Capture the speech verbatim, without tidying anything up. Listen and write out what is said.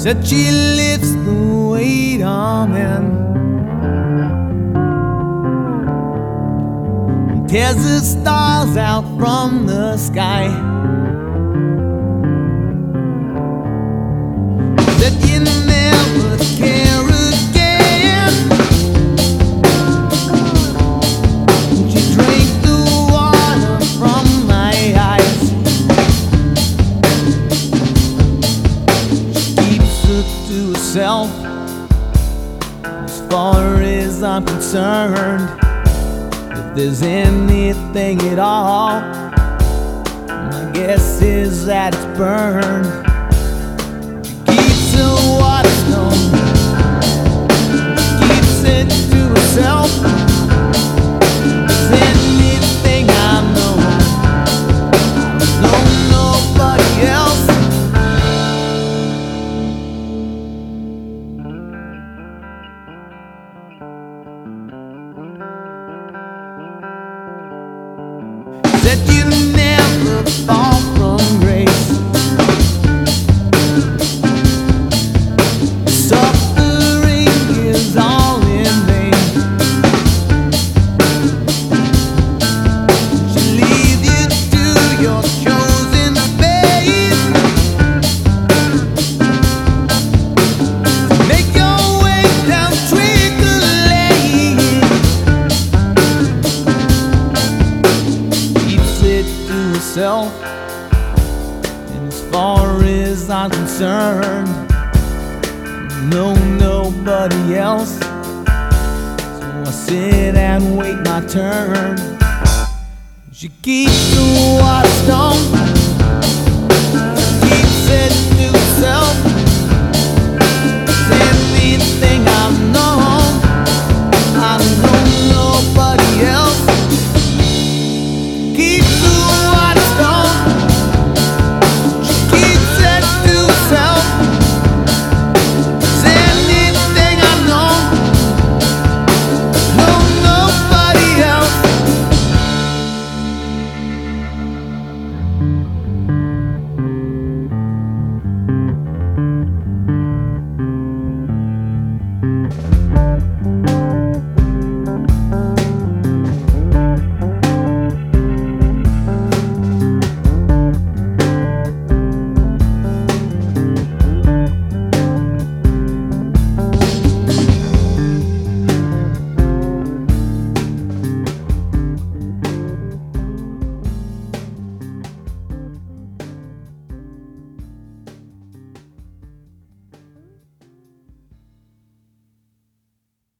Said she lifts the weight on men, tears the stars out from the sky. That you never care again. She drank the water from my eyes. She keeps it to herself. As far as I'm concerned, if there's anything at all, my guess is that it's burned. She keeps the water stone, keeps it to herself. If there's anything I know, no nobody else. That you never fall from grace. Suffering is all in vain. She leads you to your chosen fate. Make your way down Twinkle Lane. Herself, and as far as I'm concerned, no nobody else. So I sit and wait my turn. She keeps the water stone, keeps it to